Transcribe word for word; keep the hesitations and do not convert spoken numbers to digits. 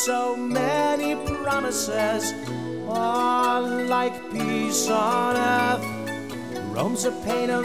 so many promises are like peace on earth. Rome's a pain of